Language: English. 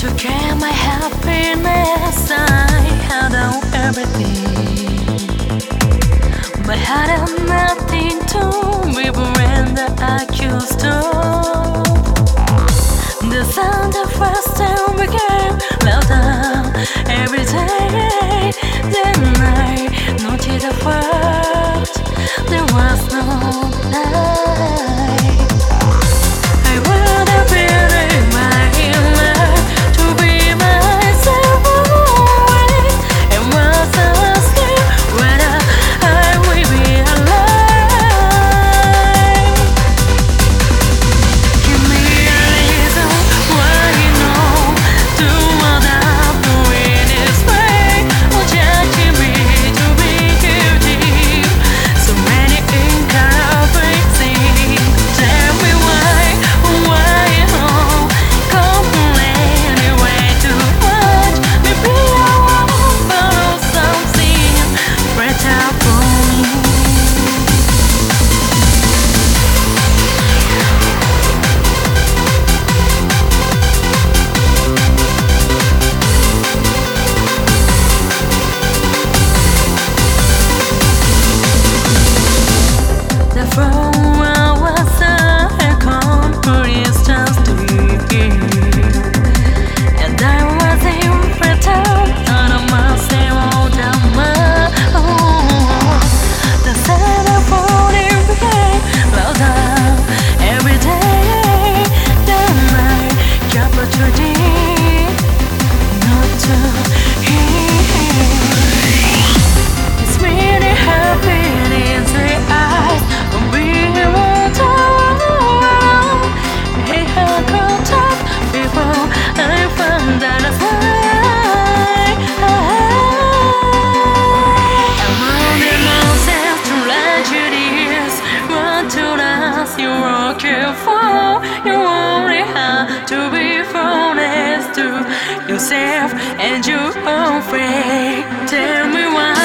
To get my happiness, I had on everything. But I had nothing to reverend that I used to. The sound of first time became louder every day. Then I noticed the fact there was no light. I would have been in my life to be myself always, and was asking whether I will be alive. Give me a reason why you know do what I'm doing is right, or judging me to be guilty. So many incomparables. Tell me why you know complaining way too much. Maybe I won't follow something better for me. The phone was a complete standstill, and I was in freedom out of myself all down my own. The sound of falling became louder every day. Then I kept trying not to hear. It's really happening in the eyes of being around. Hey, how contact people I found that I'm holding myself to tragedies. Want to last, you won't care for. You only have to be honest to yourself and your own faith. Tell me why